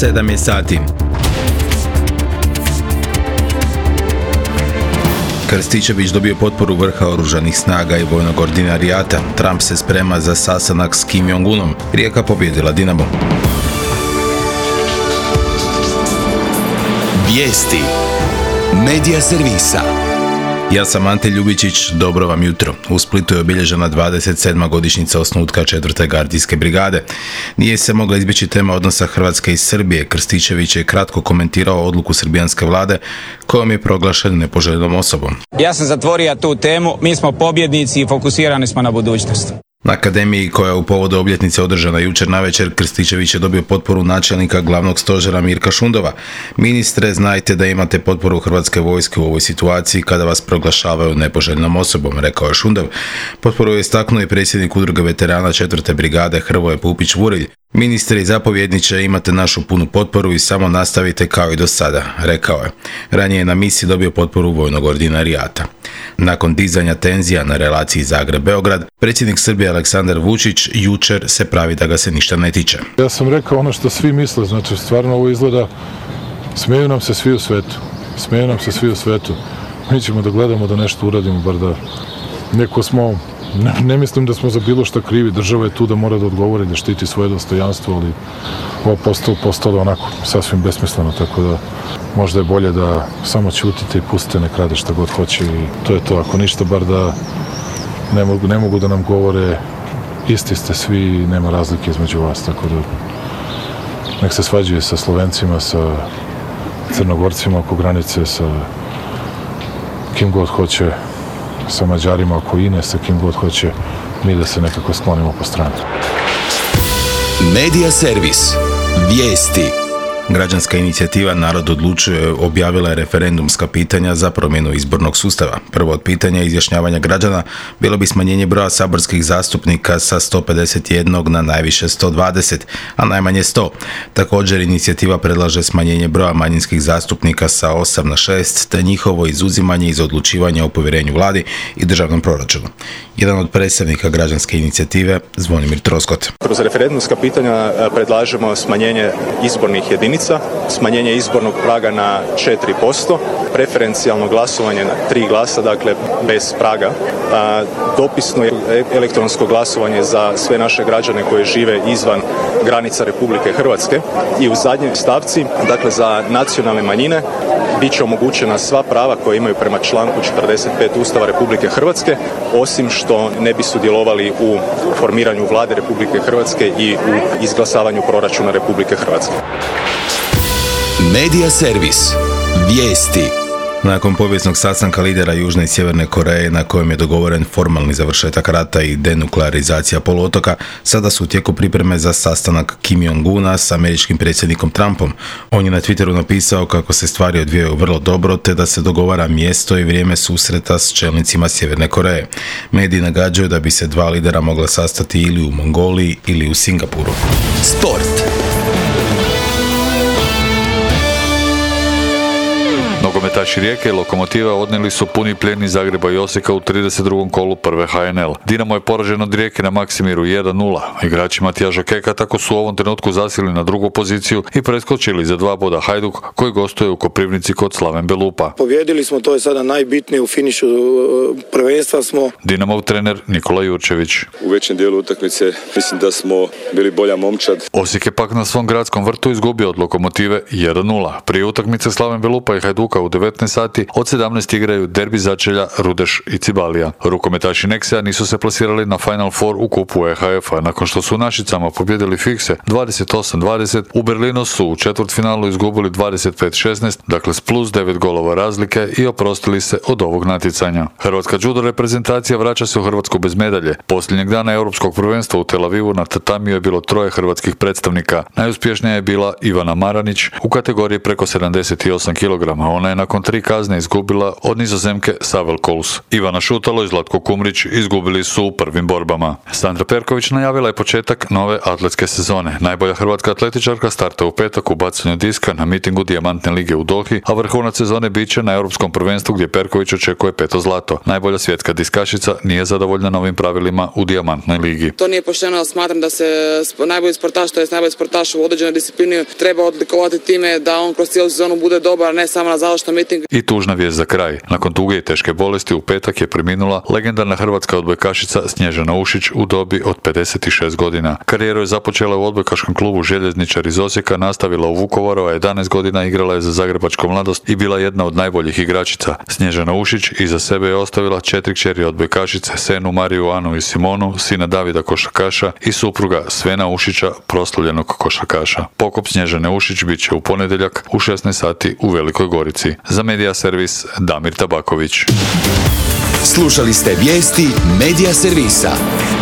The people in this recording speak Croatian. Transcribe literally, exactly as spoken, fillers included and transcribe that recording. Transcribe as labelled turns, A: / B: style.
A: sedam je sati. Krstičević dobio potporu vrha oružanih snaga i vojnog ordinarijata. Trump se sprema za sastanak s Kim Jong-unom. Rijeka pobjedila Dinamo.
B: Vijesti Medija servisa.
A: Ja sam Ante Ljubičić, dobro vam jutro. U Splitu je obilježena dvadeset sedma godišnjica osnutka četvrte gardijske brigade. Nije se mogla izbjeći tema odnosa Hrvatske i Srbije. Krstičević je kratko komentirao odluku srbijanske vlade kojom je proglašen nepoželjnom osobom.
C: Ja sam zatvorio tu temu, mi smo pobjednici i fokusirani smo na budućnost.
A: Na akademiji koja je u povodu obljetnice održana jučer navečer, Krstičević je dobio potporu načelnika glavnog stožera Mirka Šundova. Ministre, znajte da imate potporu Hrvatske vojske u ovoj situaciji kada vas proglašavaju nepoželjnom osobom, rekao je Šundov. Potporu je istaknuo i predsjednik udruge veterana četvrte brigade Hrvoje Pupić-Vurilj. Ministri i zapovjedniče, imate našu punu potporu i samo nastavite kao i do sada, rekao je. Ranije je na misiji dobio potporu vojnog ordinarijata. Nakon dizanja tenzija na relaciji Zagreb-Beograd, predsjednik Srbije Aleksandar Vučić jučer se pravi da ga se ništa ne tiče.
D: Ja sam rekao ono što svi misle, znači stvarno ovo izgleda, smeju nam se svi u svetu, smeju nam se svi u svetu. Mi ćemo da gledamo da nešto uradimo, bar da neko smo, ne, ne mislim da smo za bilo šta krivi, država je tu da mora da odgovori, da štiti svoje dostojanstvo, ali ovo postalo, postalo onako sasvim besmisleno, tako da možda je bolje da samo ćutite i pustite, nek rade šta god hoće i to je to. Ako ništa, bar da ne mogu, ne mogu da nam govore isti ste svi i nema razlike između vas, tako da nek se svađaju sa Slovencima, sa Crnogorcima oko granice, sa kim god hoće, sa Mađarima oko Ine, sa kim god hoće, mi da se nekako sklonimo po strani.
B: Medija servis. Vijesti.
A: Građanska inicijativa Narod odlučuje objavila je referendumska pitanja za promjenu izbornog sustava. Prvo od pitanja izjašnjavanja građana bilo bi smanjenje broja saborskih zastupnika sa sto pedeset jedan na najviše sto dvadeset, a najmanje sto. Također inicijativa predlaže smanjenje broja manjinskih zastupnika sa osam na šest, te njihovo izuzimanje iz odlučivanja o povjerenju vladi i državnom proračunu. Jedan od predstavnika građanske inicijative, Zvonimir Troskot.
E: Kroz referendumska pitanja predlažemo smanjenje izbornih jedinica, smanjenje izbornog praga na četiri posto, preferencijalno glasovanje na tri glasa, dakle bez praga, dopisno elektronsko glasovanje za sve naše građane koji žive izvan granica Republike Hrvatske i u zadnjoj stavci, dakle za nacionalne manjine, bit će omogućena sva prava koje imaju prema članku četrdeset pet Ustava Republike Hrvatske, osim što ne bi sudjelovali u formiranju vlade Republike Hrvatske i u izglasavanju proračuna Republike Hrvatske.
B: Medija servis. Vijesti.
A: Nakon povijesnog sastanka lidera Južne i Sjeverne Koreje na kojem je dogovoren formalni završetak rata i denuklearizacija poluotoka, sada su u tijeku pripreme za sastanak Kim Jong-una s američkim predsjednikom Trumpom. On je na Twitteru napisao kako se stvari odvijaju vrlo dobro te da se dogovara mjesto i vrijeme susreta s čelnicima Sjeverne Koreje. Mediji nagađaju da bi se dva lidera mogla sastati ili u Mongoliji ili u Singapuru.
B: Sport.
F: Nogometaši Rijeke i Lokomotiva odnijeli su puni plijen iz Zagreba i Osijeka u trideset drugom kolu prve H N L. Dinamo je poražen od Rijeke na Maksimiru jedan nula. Igrači Matijaža Keka tako su u ovom trenutku zasili na drugu poziciju i preskočili za dva boda Hajduk koji gostuje u Koprivnici kod Slaven Belupa.
G: Pobjedili smo, to je sada najbitnije, u finišu prvenstva smo.
F: Dinamov trener Nikola Jurčević.
H: U većem dijelu utakmice mislim da smo bili bolja momčad.
F: Osijek je pak na svom gradskom vrtu izgubio od Lokomotive jedan nula. Prije utakmice Slaven Belupa i Hajduka u devetnaest sati od sedamnaest igraju derbi začelja Rudeš i Cibalija. Rukometaši Nexea nisu se plasirali na Final Four u kupu E H F-a. Nakon što su u Našicama pobjedili Fikse dvadeset osam dvadeset, u Berlinu su u četvrtfinalu izgubili dvadeset pet šesnaest, dakle s plus devet golova razlike i oprostili se od ovog natjecanja. Hrvatska judo reprezentacija vraća se u Hrvatsku bez medalje. Posljednjeg dana Europskog prvenstva u Tel Avivu na tatamiju je bilo troje hrvatskih predstavnika. Najuspješnija je bila Ivana Maranić u kategoriji preko sedamdeset osam kilograma. Ona je nakon tri kazne izgubila od Nizozemke Savel Kols. Ivana Šutalo i Zlatko Kumrić izgubili su u prvim borbama. Sandra Perković najavila je početak nove atletske sezone. Najbolja hrvatska atletičarka starta u petak u bacanju diska na mitingu Dijamantne lige u Dohi, a vrhunac sezone bit će na Europskom prvenstvu gdje Perković očekuje peto zlato. Najbolja svjetska diskašica nije zadovoljna novim pravilima u Dijamantnoj ligi.
I: To nije pošteno, ali smatram da se najbolji sportaš, to je najbolji sportaš u određenoj disciplini treba odlikovati time da on kroz cijelu sezonu bude dobar, ne samo na završnom mitingu.
F: I tužna vijest za kraj. Nakon duge i teške bolesti u petak je preminula legendarna hrvatska odbojkašica Snježana Ušić u dobi od pedeset šest godina. Karijeru je započela u odbojkaškom klubu Željezničar iz Osijeka, nastavila u Vukovaru, a jedanaest godina igrala je za Zagrebačku mladost i bila jedna od najboljih igračica. Snježana Ušić iza sebe je ostavila četiri kćeri odbojkašice, Senu, Mariju, Anu i Simonu, sina Davida košarkaša i supruga Svena Ušića, proslavljenog košarkaša. Pokop Snježane Ušić bit će u ponedjeljak u šesnaest sati u Velikoj Gorici. Za Medija Servis Damir Tabaković.
B: Slušali ste vijesti Medija Servisa.